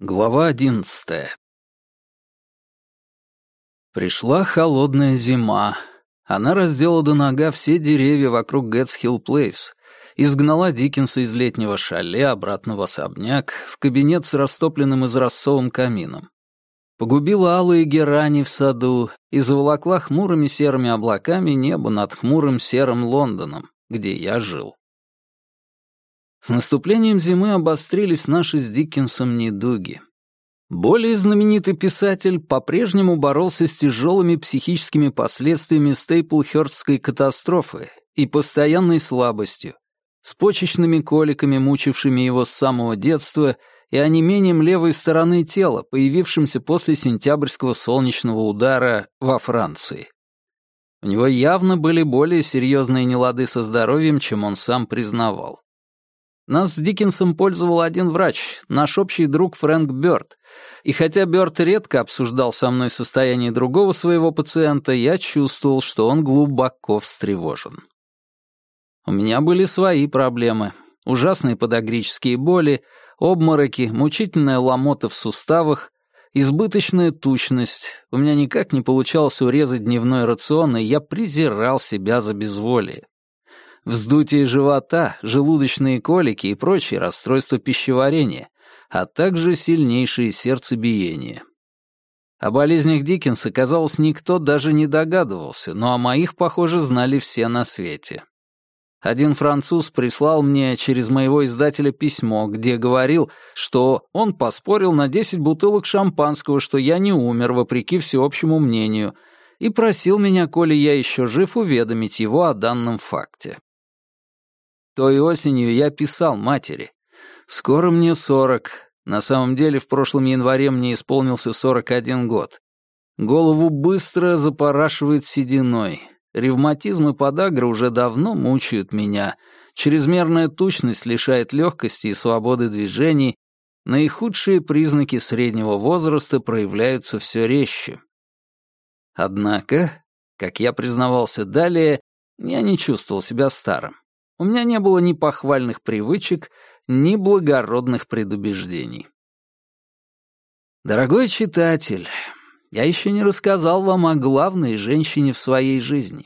Глава 11. Пришла холодная зима. Она раздела до нога все деревья вокруг Гэтс-Хилл-Плейс, изгнала Диккенса из летнего шале обратно в особняк, в кабинет с растопленным изразцовым камином. Погубила алые герани в саду и заволокла хмурыми серыми облаками небо над хмурым серым Лондоном, где я жил. С наступлением зимы обострились наши с Диккенсом недуги. Более знаменитый писатель по-прежнему боролся с тяжелыми психическими последствиями Стейплхёрстской катастрофы и постоянной слабостью, с почечными коликами, мучившими его с самого детства, и онемением левой стороны тела, появившимся после сентябрьского солнечного удара во Франции. У него явно были более серьезные нелады со здоровьем, чем он сам признавал. Нас с Диккенсом пользовал один врач, наш общий друг Фрэнк Бёрд, и хотя Бёрд редко обсуждал со мной состояние другого своего пациента, я чувствовал, что он глубоко встревожен. У меня были свои проблемы, ужасные подагрические боли, обмороки, мучительная ломота в суставах, избыточная тучность, у меня никак не получалось урезать дневной рацион, и я презирал себя за безволие. Вздутие живота, желудочные колики и прочие расстройства пищеварения, а также сильнейшее сердцебиение. О болезнях Диккенса, казалось, никто даже не догадывался, но о моих, похоже, знали все на свете. Один француз прислал мне через моего издателя письмо, где говорил, что он поспорил на 10 бутылок шампанского, что я не умер, вопреки всеобщему мнению, и просил меня, коли я еще жив, уведомить его о данном факте. Той осенью я писал матери. Скоро мне 40. На самом деле, в прошлом январе мне исполнился 41 год. Голову быстро запорашивает сединой. Ревматизм и подагра уже давно мучают меня. Чрезмерная тучность лишает легкости и свободы движений. Наихудшие признаки среднего возраста проявляются все резче. Однако, как я признавался далее, я не чувствовал себя старым. У меня не было ни похвальных привычек, ни благородных предубеждений. Дорогой читатель, я еще не рассказал вам о главной женщине в своей жизни.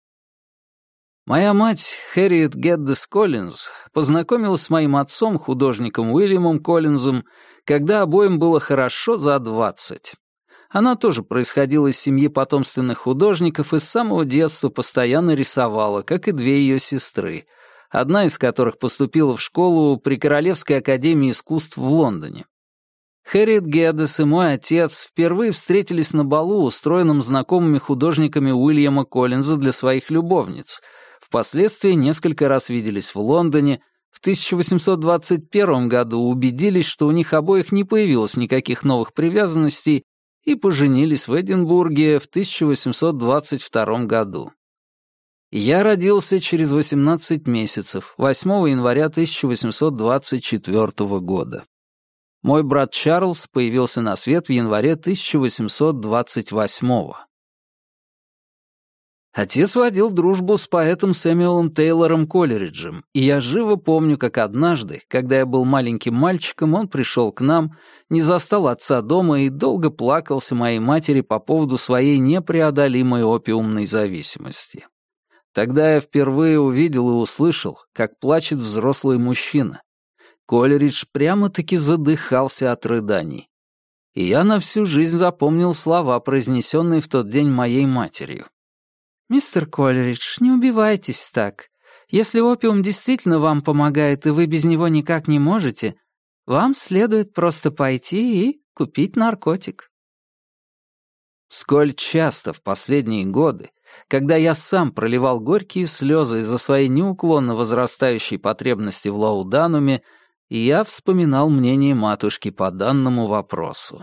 Моя мать, Хэрриет Гэддес Коллинз, познакомилась с моим отцом, художником Уильямом Коллинзом, когда обоим было хорошо за 20. Она тоже происходила из семьи потомственных художников и с самого детства постоянно рисовала, как и две ее сестры, одна из которых поступила в школу при Королевской академии искусств в Лондоне. Хэрриет Гэддес и мой отец впервые встретились на балу, устроенном знакомыми художниками Уильяма Коллинза для своих любовниц. Впоследствии несколько раз виделись в Лондоне. В 1821 году убедились, что у них обоих не появилось никаких новых привязанностей, и поженились в Эдинбурге в 1822 году. Я родился через 18 месяцев, 8 января 1824 года. Мой брат Чарльз появился на свет в январе 1828. Отец водил дружбу с поэтом Сэмюэлом Тейлором Колериджем, и я живо помню, как однажды, когда я был маленьким мальчиком, он пришел к нам, не застал отца дома и долго плакался моей матери по поводу своей непреодолимой опиумной зависимости. Тогда я впервые увидел и услышал, как плачет взрослый мужчина. Колеридж прямо-таки задыхался от рыданий. И я на всю жизнь запомнил слова, произнесенные в тот день моей матерью. «Мистер Колеридж, не убивайтесь так. Если опиум действительно вам помогает, и вы без него никак не можете, вам следует просто пойти и купить наркотик». Сколь часто в последние годы, когда я сам проливал горькие слезы из-за своей неуклонно возрастающей потребности в лаудануме, я вспоминал мнение матушки по данному вопросу.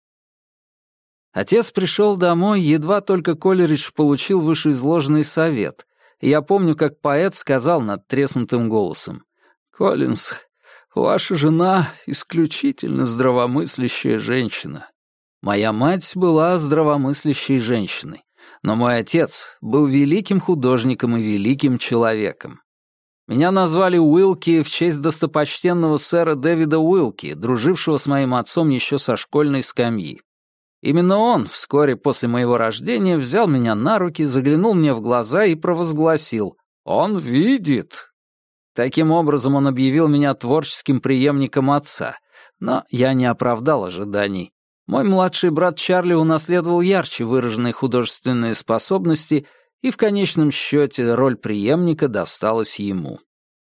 Отец пришел домой, едва только Колеридж получил вышеизложенный совет. И я помню, как поэт сказал надтреснутым голосом: «Коллинз, ваша жена исключительно здравомыслящая женщина». Моя мать была здравомыслящей женщиной, но мой отец был великим художником и великим человеком. Меня назвали Уилки в честь достопочтенного сэра Дэвида Уилки, дружившего с моим отцом еще со школьной скамьи. Именно он вскоре после моего рождения взял меня на руки, заглянул мне в глаза и провозгласил: «Он видит». Таким образом, он объявил меня творческим преемником отца, но я не оправдал ожиданий. Мой младший брат Чарли унаследовал ярче выраженные художественные способности, и в конечном счете роль преемника досталась ему.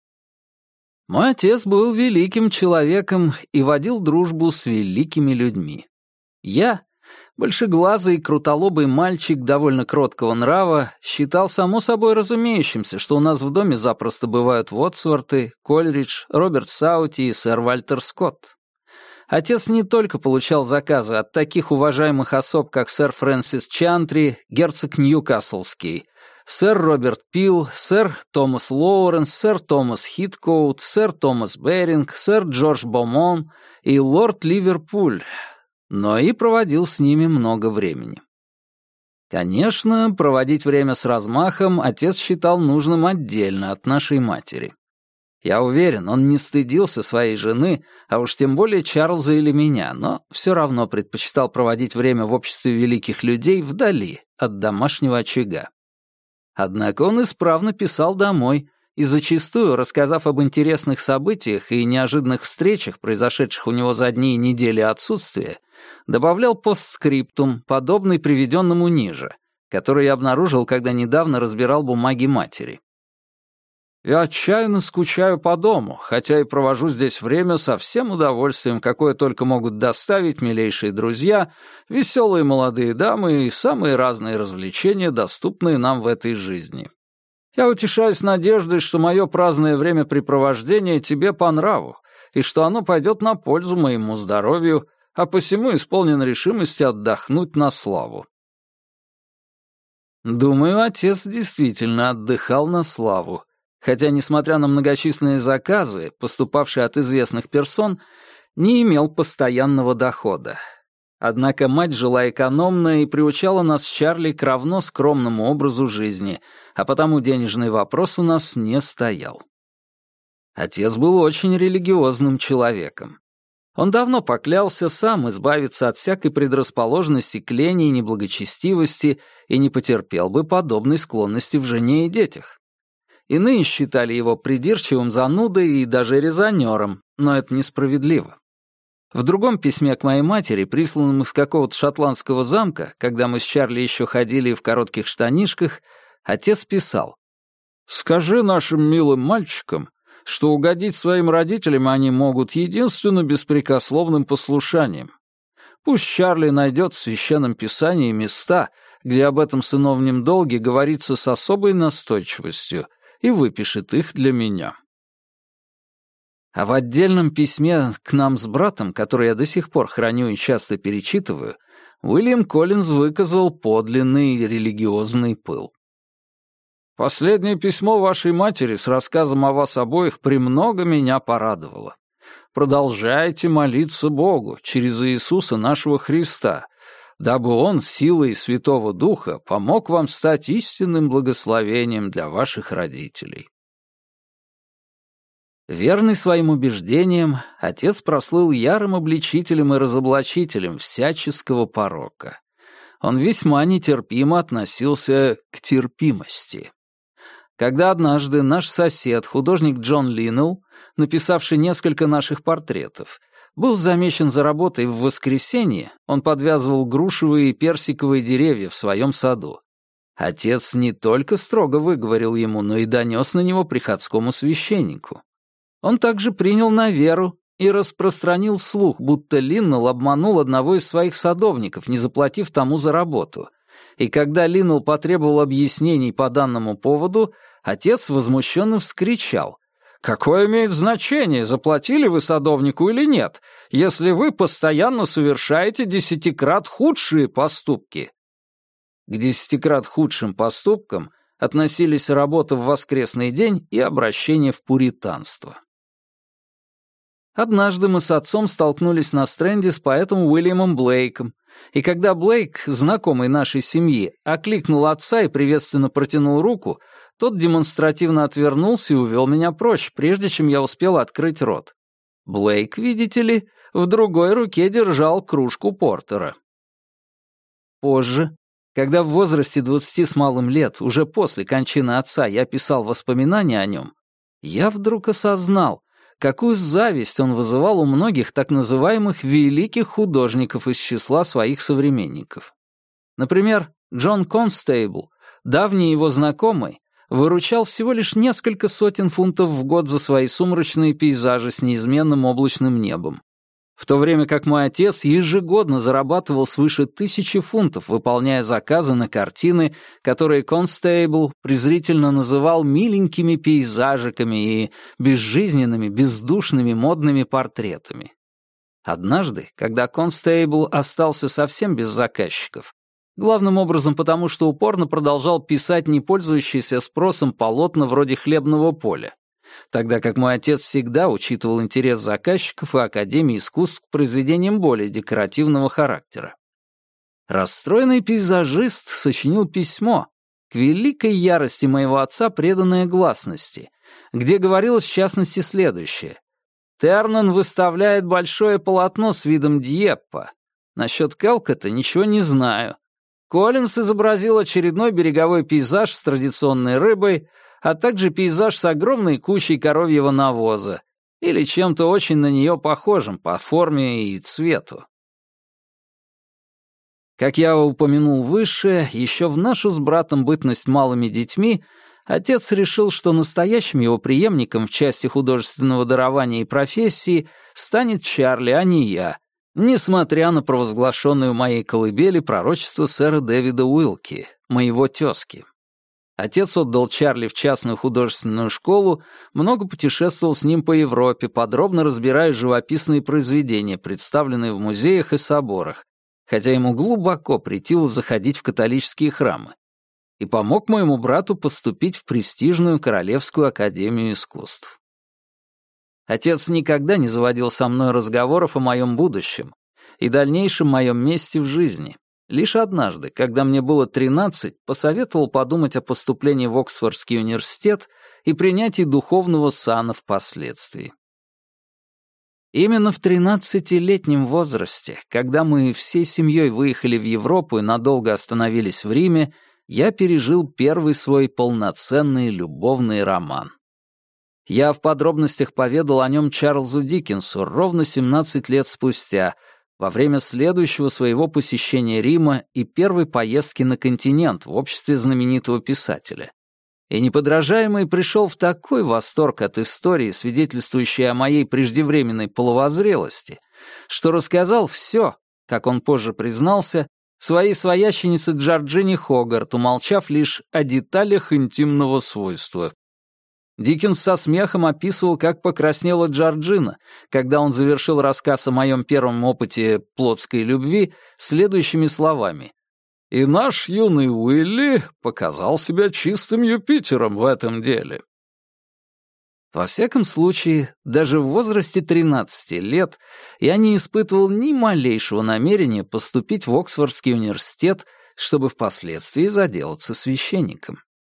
Мой отец был великим человеком и водил дружбу с великими людьми. Я, большеглазый и крутолобый мальчик довольно кроткого нрава, считал само собой разумеющимся, что у нас в доме запросто бывают Вотсворты, Кольридж, Роберт Саути и сэр Вальтер Скотт. Отец не только получал заказы от таких уважаемых особ, как сэр Фрэнсис Чантри, герцог Ньюкаслский, сэр Роберт Пил, сэр Томас Лоуренс, сэр Томас Хиткоут, сэр Томас Беринг, сэр Джордж Бомон и лорд Ливерпуль, но и проводил с ними много времени. Конечно, проводить время с размахом отец считал нужным отдельно от нашей матери. Я уверен, он не стыдился своей жены, а уж тем более Чарльза или меня, но все равно предпочитал проводить время в обществе великих людей вдали от домашнего очага. Однако он исправно писал домой и зачастую, рассказав об интересных событиях и неожиданных встречах, произошедших у него за дни и недели отсутствия, добавлял постскриптум, подобный приведенному ниже, который я обнаружил, когда недавно разбирал бумаги матери. «Я отчаянно скучаю по дому, хотя и провожу здесь время со всем удовольствием, какое только могут доставить милейшие друзья, веселые молодые дамы и самые разные развлечения, доступные нам в этой жизни. Я утешаюсь надеждой, что мое праздное времяпрепровождение тебе по нраву, и что оно пойдет на пользу моему здоровью, а посему исполнен решимости отдохнуть на славу». Думаю, отец действительно отдыхал на славу. Хотя, несмотря на многочисленные заказы, поступавшие от известных персон, не имел постоянного дохода. Однако мать жила экономно и приучала нас с Чарли к равно скромному образу жизни, а потому денежный вопрос у нас не стоял. Отец был очень религиозным человеком. Он давно поклялся сам избавиться от всякой предрасположенности к лени и неблагочестивости и не потерпел бы подобной склонности в жене и детях. Иные считали его придирчивым занудой и даже резонером, но это несправедливо. В другом письме к моей матери, присланном из какого-то шотландского замка, когда мы с Чарли еще ходили в коротких штанишках, отец писал: «Скажи нашим милым мальчикам, что угодить своим родителям они могут единственно беспрекословным послушанием. Пусть Чарли найдет в Священном Писании места, где об этом сыновнем долге говорится с особой настойчивостью, и выпишет их для меня». А в отдельном письме к нам с братом, которое я до сих пор храню и часто перечитываю, Уильям Коллинз выказал подлинный религиозный пыл. «Последнее письмо вашей матери с рассказом о вас обоих премного меня порадовало. Продолжайте молиться Богу через Иисуса нашего Христа, дабы Он силой Святого Духа помог вам стать истинным благословением для ваших родителей». Верный своим убеждениям, отец прослыл ярым обличителем и разоблачителем всяческого порока. Он весьма нетерпимо относился к терпимости. Когда однажды наш сосед, художник Джон Линнелл, написавший несколько наших портретов, был замечен за работой в воскресенье, он подвязывал грушевые и персиковые деревья в своем саду. Отец не только строго выговорил ему, но и донес на него приходскому священнику. Он также принял на веру и распространил слух, будто Линнелл обманул одного из своих садовников, не заплатив тому за работу. И когда Линнелл потребовал объяснений по данному поводу, отец возмущенно вскричал: «Какое имеет значение, заплатили вы садовнику или нет, если вы постоянно совершаете 10-крат худшие поступки?» К 10-крат худшим поступкам относились работа в воскресный день и обращение в пуританство. Однажды мы с отцом столкнулись на стренде с поэтом Уильямом Блейком, и когда Блейк, знакомый нашей семьи, окликнул отца и приветственно протянул руку, тот демонстративно отвернулся и увел меня прочь, прежде чем я успел открыть рот. Блейк, видите ли, в другой руке держал кружку портера. Позже, когда в возрасте 20 с малым лет, уже после кончины отца, я писал воспоминания о нем, я вдруг осознал, какую зависть он вызывал у многих так называемых великих художников из числа своих современников. Например, Джон Констейбл, давний его знакомый, выручал всего лишь несколько сотен фунтов в год за свои сумрачные пейзажи с неизменным облачным небом, в то время как мой отец ежегодно зарабатывал свыше 1000 фунтов, выполняя заказы на картины, которые Констейбл презрительно называл миленькими пейзажиками и безжизненными, бездушными модными портретами. Однажды, когда Констейбл остался совсем без заказчиков, главным образом потому, что упорно продолжал писать не пользующиеся спросом полотна вроде «Хлебного поля», тогда как мой отец всегда учитывал интерес заказчиков и Академии искусств к произведениям более декоративного характера. Расстроенный пейзажист сочинил письмо, к великой ярости моего отца преданное гласности, где говорилось в частности следующее. «Тернан выставляет большое полотно с видом Дьеппа. Насчет Келкота ничего не знаю. Коллинз изобразил очередной береговой пейзаж с традиционной рыбой, а также пейзаж с огромной кучей коровьего навоза или чем-то очень на нее похожим по форме и цвету». Как я упомянул выше, еще в нашу с братом бытность малыми детьми отец решил, что настоящим его преемником в части художественного дарования и профессии станет Чарли, а не я, несмотря на провозглашенное в моей колыбели пророчество сэра Дэвида Уилки, моего тезки. Отец отдал Чарли в частную художественную школу, много путешествовал с ним по Европе, подробно разбирая живописные произведения, представленные в музеях и соборах, хотя ему глубоко претило заходить в католические храмы, и помог моему брату поступить в престижную Королевскую академию искусств. Отец никогда не заводил со мной разговоров о моем будущем и дальнейшем моем месте в жизни. Лишь однажды, когда мне было 13, посоветовал подумать о поступлении в Оксфордский университет и принятии духовного сана впоследствии. Именно в 13-летнем возрасте, когда мы всей семьей выехали в Европу и надолго остановились в Риме, я пережил первый свой полноценный любовный роман. Я в подробностях поведал о нем Чарльзу Диккенсу ровно 17 лет спустя, во время следующего своего посещения Рима и первой поездки на континент в обществе знаменитого писателя. И неподражаемый пришел в такой восторг от истории, свидетельствующей о моей преждевременной половозрелости, что рассказал все, как он позже признался, своей свояченице Джорджине Хогарт, умолчав лишь о деталях интимного свойства. Диккенс со смехом описывал, как покраснела Джорджина, когда он завершил рассказ о моем первом опыте плотской любви следующими словами. «И наш юный Уилли показал себя чистым Юпитером в этом деле». Во всяком случае, даже в возрасте 13 лет я не испытывал ни малейшего намерения поступить в Оксфордский университет, чтобы впоследствии заделаться священником.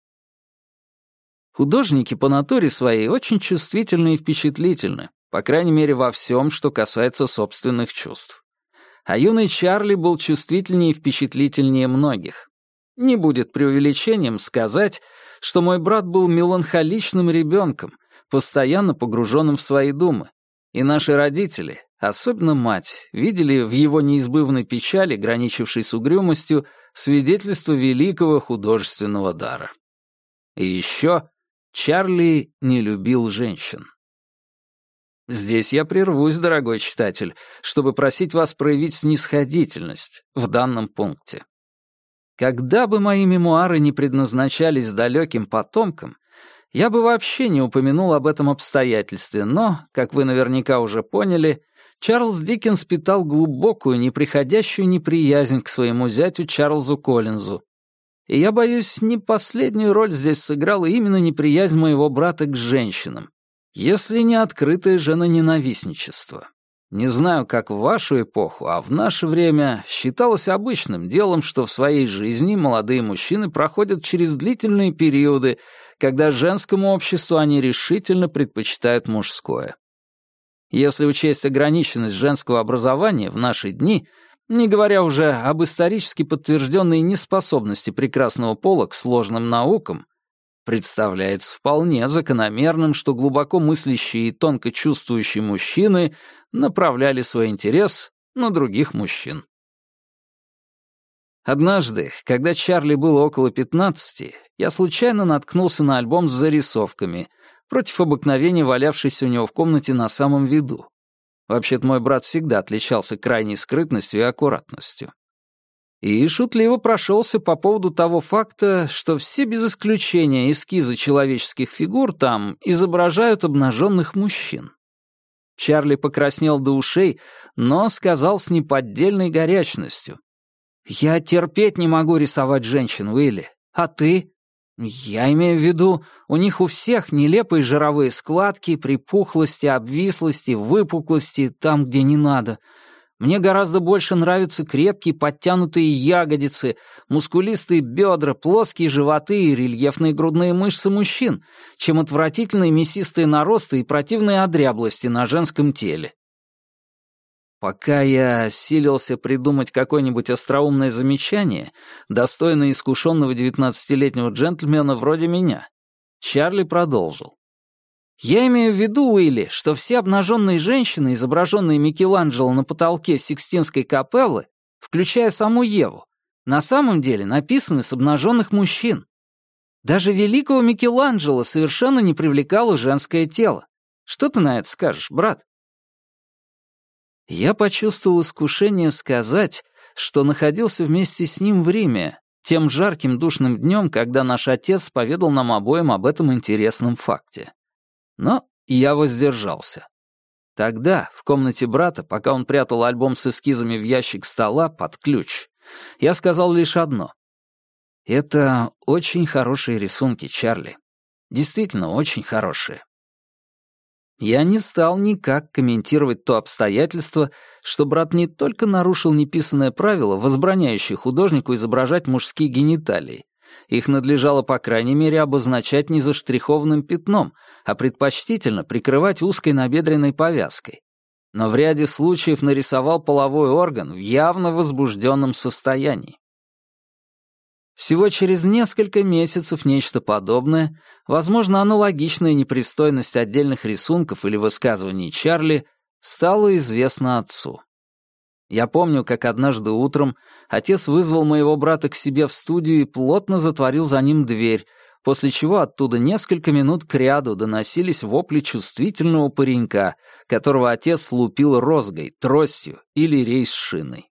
Художники по натуре своей очень чувствительны и впечатлительны, по крайней мере во всем, что касается собственных чувств. А юный Чарли был чувствительнее и впечатлительнее многих. Не будет преувеличением сказать, что мой брат был меланхоличным ребенком, постоянно погруженным в свои думы, и наши родители, особенно мать, видели в его неизбывной печали, граничившей с угрюмостью, свидетельство великого художественного дара. И еще Чарли не любил женщин. Здесь я прервусь, дорогой читатель, чтобы просить вас проявить снисходительность в данном пункте. Когда бы мои мемуары не предназначались далеким потомкам, я бы вообще не упомянул об этом обстоятельстве, но, как вы наверняка уже поняли, Чарльз Диккенс питал глубокую, неприходящую неприязнь к своему зятю Чарльзу Коллинзу. И я боюсь, не последнюю роль здесь сыграла именно неприязнь моего брата к женщинам, если не открытое женоненавистничество. Не знаю, как в вашу эпоху, а в наше время считалось обычным делом, что в своей жизни молодые мужчины проходят через длительные периоды, когда женскому обществу они решительно предпочитают мужское. Если учесть ограниченность женского образования в наши дни, не говоря уже об исторически подтвержденной неспособности прекрасного пола к сложным наукам, представляется вполне закономерным, что глубоко мыслящие и тонко чувствующие мужчины направляли свой интерес на других мужчин. Однажды, когда Чарли было около 15, я случайно наткнулся на альбом с зарисовками, против обыкновения валявшийся у него в комнате на самом виду. Вообще-то мой брат всегда отличался крайней скрытностью и аккуратностью. И шутливо прошелся по поводу того факта, что все без исключения эскизы человеческих фигур там изображают обнаженных мужчин. Чарли покраснел до ушей, но сказал с неподдельной горячностью: «Я терпеть не могу рисовать женщин, Уилли. А ты?» «Я имею в виду, у них у всех нелепые жировые складки, припухлости, обвислости, выпуклости там, где не надо. Мне гораздо больше нравятся крепкие подтянутые ягодицы, мускулистые бедра, плоские животы и рельефные грудные мышцы мужчин, чем отвратительные мясистые наросты и противные одряблости на женском теле». Пока я силился придумать какое-нибудь остроумное замечание, достойное искушенного 19-летнего джентльмена вроде меня, Чарли продолжил. «Я имею в виду, Уилли, что все обнаженные женщины, изображенные Микеланджело на потолке Сикстинской капеллы, включая саму Еву, на самом деле написаны с обнаженных мужчин. Даже великого Микеланджело совершенно не привлекало женское тело. Что ты на это скажешь, брат?» Я почувствовал искушение сказать, что находился вместе с ним в Риме, тем жарким душным днем, когда наш отец поведал нам обоим об этом интересном факте. Но я воздержался. Тогда, в комнате брата, пока он прятал альбом с эскизами в ящик стола под ключ, я сказал лишь одно. «Это очень хорошие рисунки, Чарли. Действительно очень хорошие». Я не стал никак комментировать то обстоятельство, что брат не только нарушил неписанное правило, возбраняющее художнику изображать мужские гениталии. Их надлежало, по крайней мере, обозначать не заштрихованным пятном, а предпочтительно прикрывать узкой набедренной повязкой. Но в ряде случаев нарисовал половой орган в явно возбужденном состоянии. Всего через несколько месяцев нечто подобное, возможно, аналогичная непристойность отдельных рисунков или высказываний Чарли, стало известно отцу. Я помню, как однажды утром отец вызвал моего брата к себе в студию и плотно затворил за ним дверь, после чего оттуда несколько минут кряду доносились вопли чувствительного паренька, которого отец лупил розгой, тростью или рейс-шиной.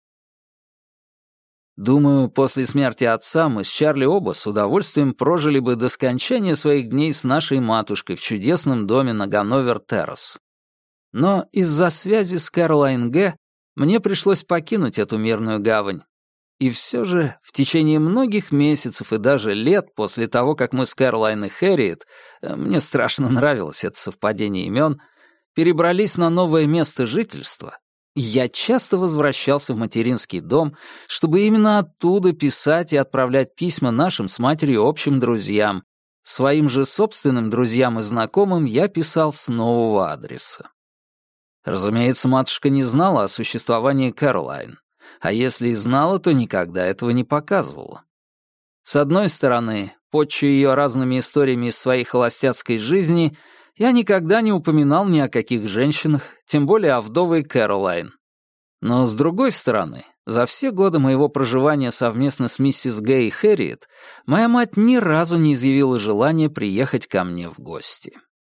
Думаю, после смерти отца мы с Чарли оба с удовольствием прожили бы до скончания своих дней с нашей матушкой в чудесном доме на Ганновер-Террас. Но из-за связи с Кэролайн Г. мне пришлось покинуть эту мирную гавань. И все же в течение многих месяцев и даже лет после того, как мы с Кэролайн и Хэрриет, мне страшно нравилось это совпадение имен, перебрались на новое место жительства, я часто возвращался в материнский дом, чтобы именно оттуда писать и отправлять письма нашим с матерью общим друзьям. Своим же собственным друзьям и знакомым я писал с нового адреса. Разумеется, матушка не знала о существовании Кэролайн, а если и знала, то никогда этого не показывала. С одной стороны, подчуя ее разными историями из своей холостяцкой жизни, я никогда не упоминал ни о каких женщинах, тем более о вдовой Кэролайн. Но с другой стороны, за все годы моего проживания совместно с миссис Гэй и Хэрриет, моя мать ни разу не изъявила желания приехать ко мне в гости.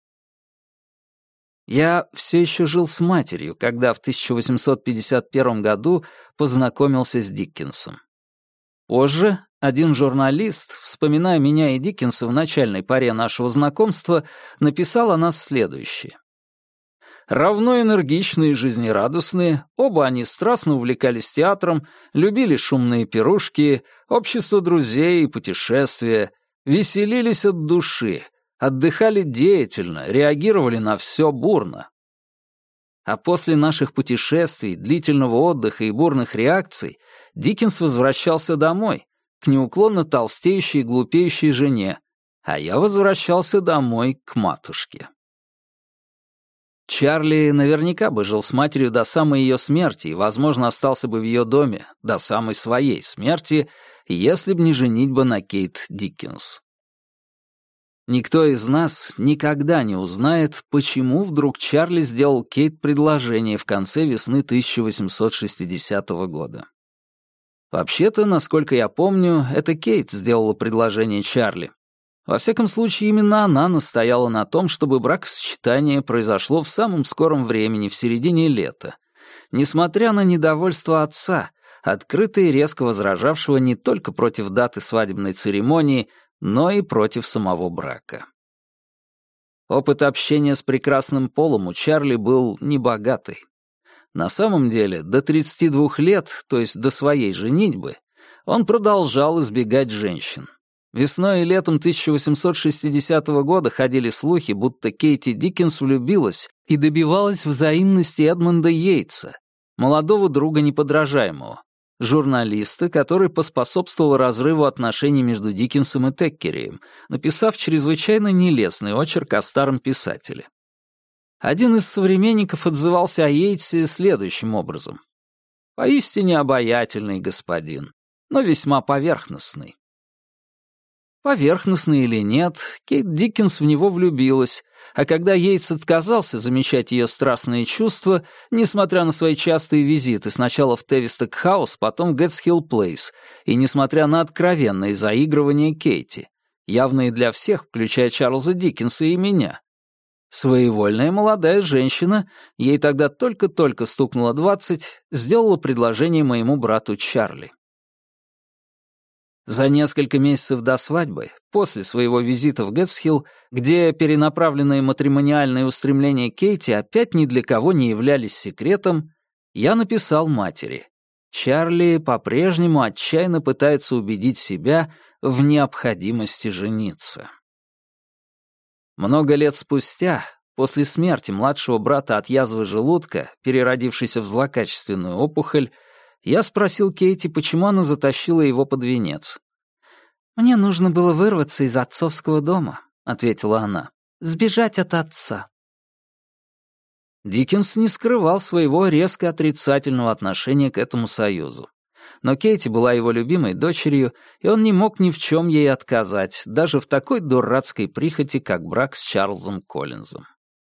Я все еще жил с матерью, когда в 1851 году познакомился с Диккенсом. Позже один журналист, вспоминая меня и Диккенса в начальной поре нашего знакомства, написал о нас следующее. Равно энергичные и жизнерадостные, оба они страстно увлекались театром, любили шумные пирушки, общество друзей и путешествия, веселились от души, отдыхали деятельно, реагировали на все бурно. А после наших путешествий, длительного отдыха и бурных реакций Диккенс возвращался домой, к неуклонно толстеющей и глупеющей жене, а я возвращался домой к матушке. Чарли наверняка бы жил с матерью до самой ее смерти и, возможно, остался бы в ее доме до самой своей смерти, если б не женитьба на Кейт Диккенс. Никто из нас никогда не узнает, почему вдруг Чарли сделал Кейт предложение в конце весны 1860 года. Вообще-то, насколько я помню, это Кейт сделала предложение Чарли. Во всяком случае, именно она настояла на том, чтобы бракосочетание произошло в самом скором времени, в середине лета, несмотря на недовольство отца, открыто и резко возражавшего не только против даты свадебной церемонии, но и против самого брака. Опыт общения с прекрасным полом у Чарли был небогатый. На самом деле, до 32 лет, то есть до своей женитьбы, он продолжал избегать женщин. Весной и летом 1860 года ходили слухи, будто Кейти Диккенс влюбилась и добивалась взаимности Эдмонда Йейтса, молодого друга неподражаемого, журналиста, который поспособствовал разрыву отношений между Диккенсом и Теккерием, написав чрезвычайно нелестный очерк о старом писателе. Один из современников отзывался о Йейтсе следующим образом. «Поистине обаятельный господин, но весьма поверхностный». Поверхностный или нет, Кейт Диккенс в него влюбилась, а когда Йейтс отказался замечать ее страстные чувства, несмотря на свои частые визиты сначала в Тевисток-хаус, потом в Гэтсхилл-плейс, и несмотря на откровенные заигрывания Кейти, явные для всех, включая Чарльза Диккенса и меня, своевольная молодая женщина, ей тогда только-только стукнуло 20, сделала предложение моему брату Чарли. За несколько месяцев до свадьбы, после своего визита в Гэтсхилл, где перенаправленные матримониальные устремления Кейти опять ни для кого не являлись секретом, я написал матери. Чарли по-прежнему отчаянно пытается убедить себя в необходимости жениться. Много лет спустя, после смерти младшего брата от язвы желудка, переродившейся в злокачественную опухоль, я спросил Кейти, почему она затащила его под венец. «Мне нужно было вырваться из отцовского дома», — ответила она, — «сбежать от отца». Диккенс не скрывал своего резко отрицательного отношения к этому союзу. Но Кейти была его любимой дочерью, и он не мог ни в чем ей отказать, даже в такой дурацкой прихоти, как брак с Чарльзом Коллинзом.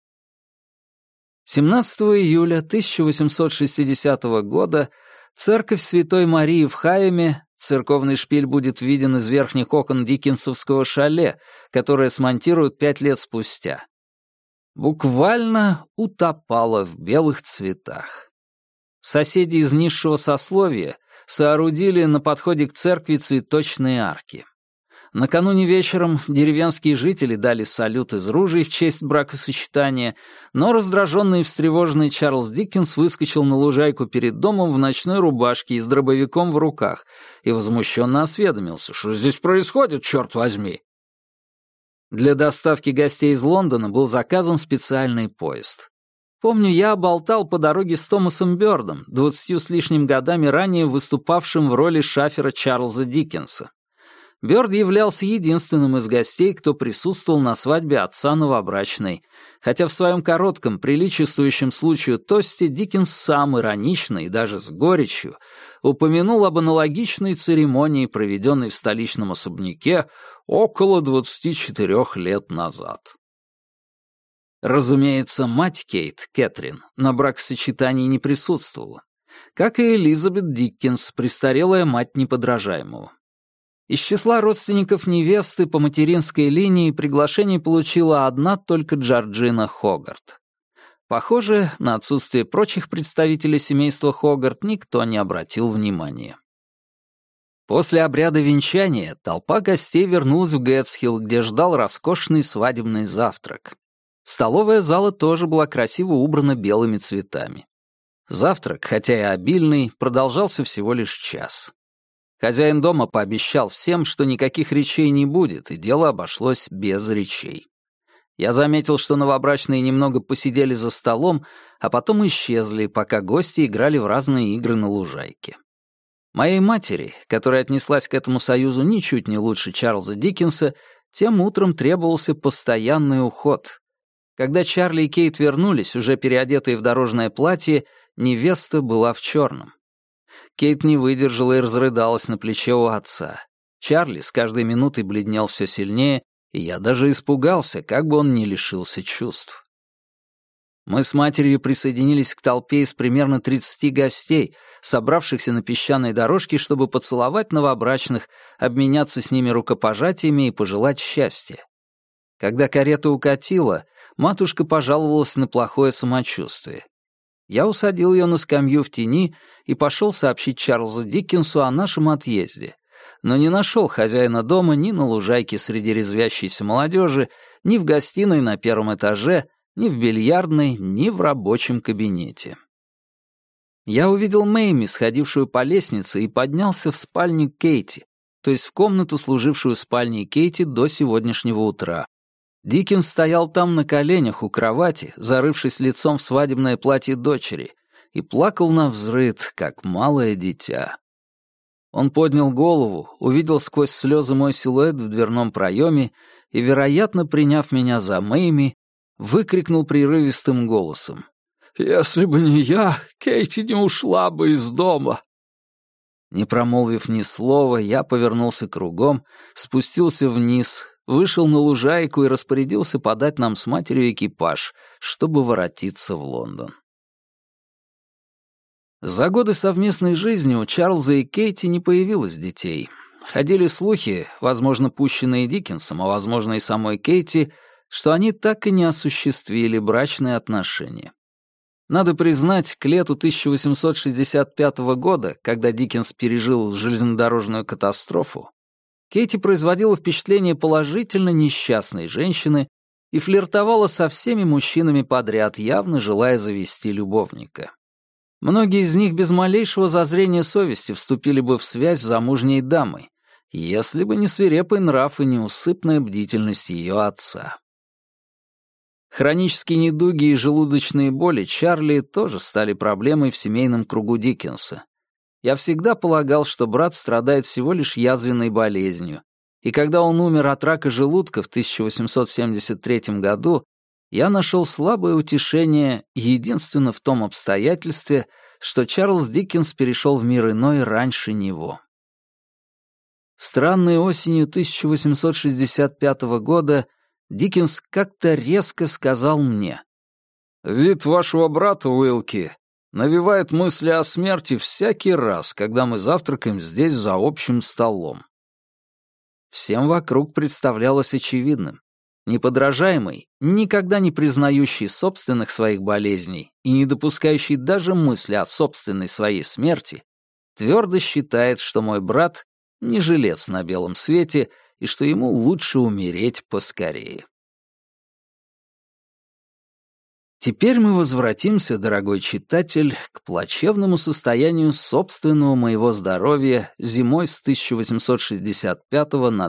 17 июля 1860 года церковь Святой Марии в Хайеме, церковный шпиль будет виден из верхних окон диккенсовского шале, которое смонтируют 5 лет спустя, буквально утопала в белых цветах. Соседи из низшего сословия соорудили на подходе к церкви цветочные арки. Накануне вечером деревенские жители дали салют из ружей в честь бракосочетания, но раздраженный и встревоженный Чарльз Диккенс выскочил на лужайку перед домом в ночной рубашке и с дробовиком в руках и возмущенно осведомился: «Что здесь происходит, черт возьми?» Для доставки гостей из Лондона был заказан специальный поезд. Помню, я болтал по дороге с Томасом Бёрдом, 20 с лишним годами ранее выступавшим в роли шафера Чарльза Диккенса. Бёрд являлся единственным из гостей, кто присутствовал на свадьбе отца новобрачной, хотя в своем коротком, приличествующем случаю тосте Диккенс сам иронично и даже с горечью упомянул об аналогичной церемонии, проведенной в столичном особняке около 24 лет назад. Разумеется, мать Кейт, Кэтрин, на бракосочетании не присутствовала, как и Элизабет Диккенс, престарелая мать неподражаемого. Из числа родственников невесты по материнской линии приглашение получила одна только Джорджина Хогарт. Похоже, на отсутствие прочих представителей семейства Хогарт никто не обратил внимания. После обряда венчания толпа гостей вернулась в Гэтсхилл, где ждал роскошный свадебный завтрак. Столовая зала тоже была красиво убрана белыми цветами. Завтрак, хотя и обильный, продолжался всего лишь час. Хозяин дома пообещал всем, что никаких речей не будет, и дело обошлось без речей. Я заметил, что новобрачные немного посидели за столом, а потом исчезли, пока гости играли в разные игры на лужайке. Моей матери, которая отнеслась к этому союзу ничуть не лучше Чарльза Диккенса, тем утром требовался постоянный уход. Когда Чарли и Кейт вернулись, уже переодетые в дорожное платье, невеста была в черном. Кейт не выдержала и разрыдалась на плече у отца. Чарли с каждой минутой бледнел все сильнее, и я даже испугался, как бы он не лишился чувств. Мы с матерью присоединились к толпе из примерно 30 гостей, собравшихся на песчаной дорожке, чтобы поцеловать новобрачных, обменяться с ними рукопожатиями и пожелать счастья. Когда карета укатила, матушка пожаловалась на плохое самочувствие. Я усадил ее на скамью в тени и пошел сообщить Чарльзу Диккенсу о нашем отъезде, но не нашел хозяина дома ни на лужайке среди резвящейся молодежи, ни в гостиной на первом этаже, ни в бильярдной, ни в рабочем кабинете. Я увидел Мэйми, сходившую по лестнице, и поднялся в спальню Кейти, то есть в комнату, служившую спальней Кейти до сегодняшнего утра. Диккенс стоял там на коленях у кровати, зарывшись лицом в свадебное платье дочери, и плакал навзрыд, как малое дитя. Он поднял голову, увидел сквозь слезы мой силуэт в дверном проеме и, вероятно, приняв меня за Мэйми, выкрикнул прерывистым голосом: «Если бы не я, Кейти не ушла бы из дома!» Не промолвив ни слова, я повернулся кругом, спустился вниз, вышел на лужайку и распорядился подать нам с матерью экипаж, чтобы воротиться в Лондон. За годы совместной жизни у Чарльза и Кейти не появилось детей. Ходили слухи, возможно, пущенные Диккенсом, а возможно и самой Кейти, что они так и не осуществили брачные отношения. Надо признать, к лету 1865 года, когда Диккенс пережил железнодорожную катастрофу, Кейти производила впечатление положительно несчастной женщины и флиртовала со всеми мужчинами подряд, явно желая завести любовника. Многие из них без малейшего зазрения совести вступили бы в связь с замужней дамой, если бы не свирепый нрав и неусыпная бдительность ее отца. Хронические недуги и желудочные боли Чарли тоже стали проблемой в семейном кругу Диккенса. Я всегда полагал, что брат страдает всего лишь язвенной болезнью, и когда он умер от рака желудка в 1873 году, я нашел слабое утешение единственно в том обстоятельстве, что Чарльз Диккенс перешел в мир иной раньше него. Странной осенью 1865 года Диккенс как-то резко сказал мне: «Вид вашего брата, Уилки, навевает мысли о смерти всякий раз, когда мы завтракаем здесь за общим столом». Всем вокруг представлялось очевидным. Неподражаемый, никогда не признающий собственных своих болезней и не допускающий даже мысли о собственной своей смерти, твердо считает, что мой брат — не жилец на белом свете и что ему лучше умереть поскорее. Теперь мы возвратимся, дорогой читатель, к плачевному состоянию собственного моего здоровья зимой с 1865 на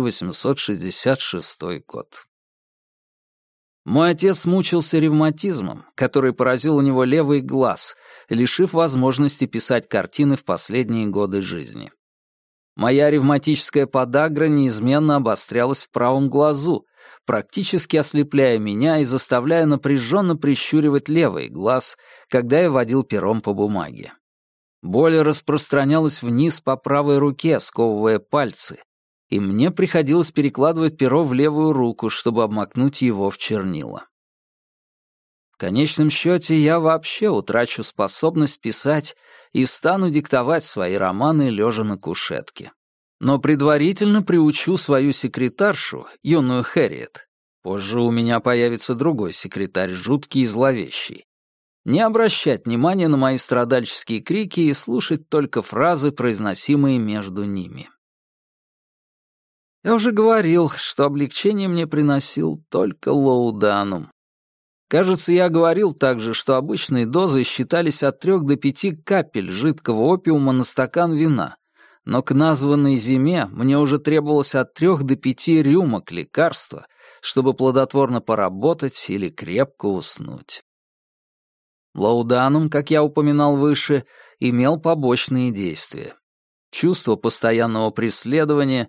1866 год. Мой отец мучился ревматизмом, который поразил у него левый глаз, лишив возможности писать картины в последние годы жизни. Моя ревматическая подагра неизменно обострялась в правом глазу, практически ослепляя меня и заставляя напряженно прищуривать левый глаз, когда я водил пером по бумаге. Боль распространялась вниз по правой руке, сковывая пальцы, и мне приходилось перекладывать перо в левую руку, чтобы обмакнуть его в чернила. В конечном счете я вообще утрачу способность писать и стану диктовать свои романы, лежа на кушетке. Но предварительно приучу свою секретаршу, юную Хэрриет. Позже у меня появится другой секретарь, жуткий и зловещий. Не обращать внимания на мои страдальческие крики и слушать только фразы, произносимые между ними. Я уже говорил, что облегчение мне приносил только лоуданум. Кажется, я говорил также, что обычные дозы считались от 3 до 5 капель жидкого опиума на стакан вина, но к названной зиме мне уже требовалось от 3 до 5 рюмок лекарства, чтобы плодотворно поработать или крепко уснуть. Лоуданум, как я упоминал выше, имел побочные действия. Чувство постоянного преследования,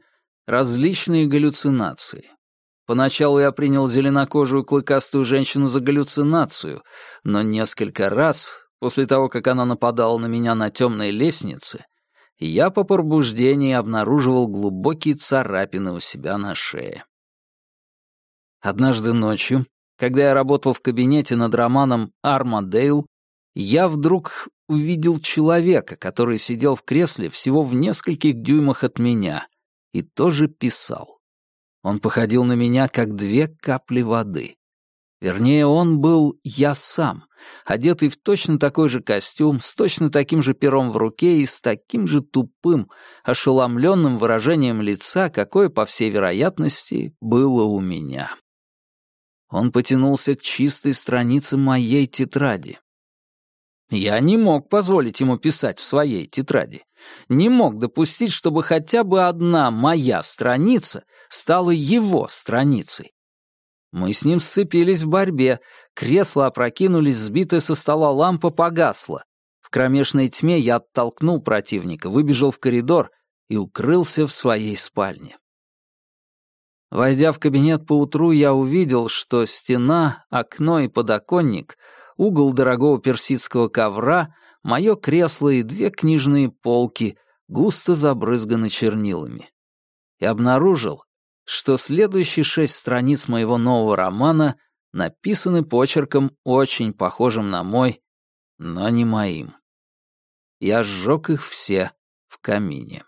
различные галлюцинации. Поначалу я принял зеленокожую клыкастую женщину за галлюцинацию, но несколько раз, после того, как она нападала на меня на темной лестнице, я по пробуждении обнаруживал глубокие царапины у себя на шее. Однажды ночью, когда я работал в кабинете над романом «Армадейл», я вдруг увидел человека, который сидел в кресле всего в нескольких дюймах от меня и тоже писал. Он походил на меня, как 2 капли воды. Вернее, он был я сам, одетый в точно такой же костюм, с точно таким же пером в руке и с таким же тупым, ошеломленным выражением лица, какое, по всей вероятности, было у меня. Он потянулся к чистой странице моей тетради. Я не мог позволить ему писать в своей тетради. Не мог допустить, чтобы хотя бы одна моя страница стала его страницей. Мы с ним сцепились в борьбе, кресла опрокинулись, сбитая со стола лампа погасла. В кромешной тьме я оттолкнул противника, выбежал в коридор и укрылся в своей спальне. Войдя в кабинет поутру, я увидел, что стена, окно и подоконник, угол дорогого персидского ковра, мое кресло и 2 книжные полки густо забрызганы чернилами. И обнаружил, что следующие 6 страниц моего нового романа написаны почерком, очень похожим на мой, но не моим. Я сжег их все в камине.